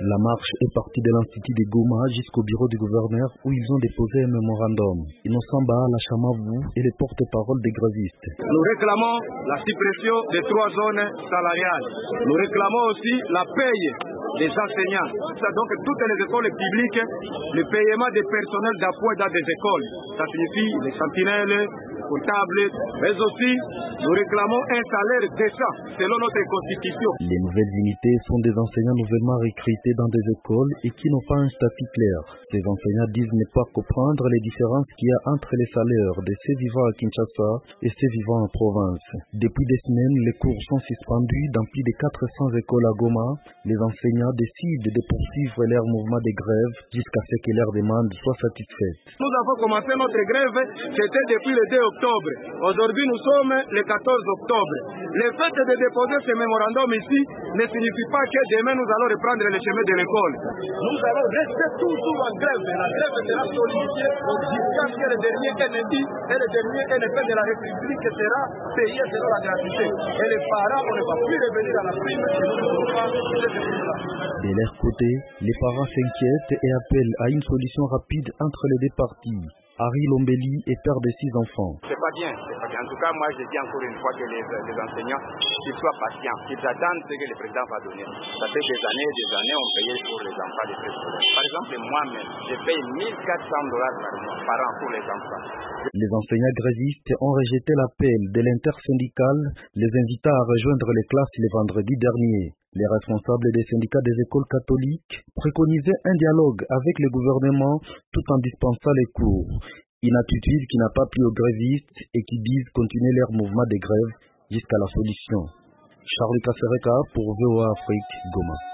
La marche est partie de l'Institut de Goma jusqu'au bureau du gouverneur où ils ont déposé un mémorandum. Innocent Bahala Chamavou est le porte-parole des grévistes. Nous réclamons la suppression des 3 zones salariales. Nous réclamons aussi la paye des enseignants. Donc toutes les écoles publiques, le paiement des personnels d'appoint dans des écoles. Ça signifie les sentinelles, comptables, mais aussi nous réclamons un salaire décent selon notre constitution. Les nouvelles unités sont des enseignants nouvellement recrutés dans des écoles et qui n'ont pas un statut clair. Ces enseignants disent ne pas comprendre les différences qu'il y a entre les salaires de ceux vivant à Kinshasa et ceux vivant en province. Depuis des semaines, les cours sont suspendus dans plus de 400 écoles à Goma. Les enseignants décident de poursuivre leur mouvement de grève jusqu'à ce que leurs demandes soient satisfaites. Nous avons commencé notre grève, c'était depuis le 2 octobre. Aujourd'hui, nous sommes le 14 octobre. Le fait de déposer ce mémorandum ici ne signifie pas que demain nous allons reprendre le chemin de l'école. Nous allons rester toujours en grève. La grève sera solidifiée jusqu'à ce que le dernier ennemi et le dernier ennemi de la République sera payé selon la gratuité. Et les parents, on ne va plus revenir à la prime. De leur côté, les parents s'inquiètent et appellent à une solution rapide entre les deux parties. Harry Lombeli est père de 6 enfants. C'est pas bien. En tout cas, moi je dis encore une fois que les enseignants, qu'ils soient patients, qu'ils attendent ce que le président va donner. Ça fait des années, on payait pour les enfants des préscolaires. Par exemple, moi-même, je paye $1,400 par an pour les enfants. Les enseignants grévistes ont rejeté l'appel de l'intersyndicale, les invitant à rejoindre les classes le vendredi dernier. Les responsables des syndicats des écoles catholiques préconisaient un dialogue avec le gouvernement tout en dispensant les cours. Une attitude qui n'a pas plu aux grévistes et qui disent continuer leur mouvement de grève jusqu'à la solution. Charles Kassereka pour VOA Afrique, Goma.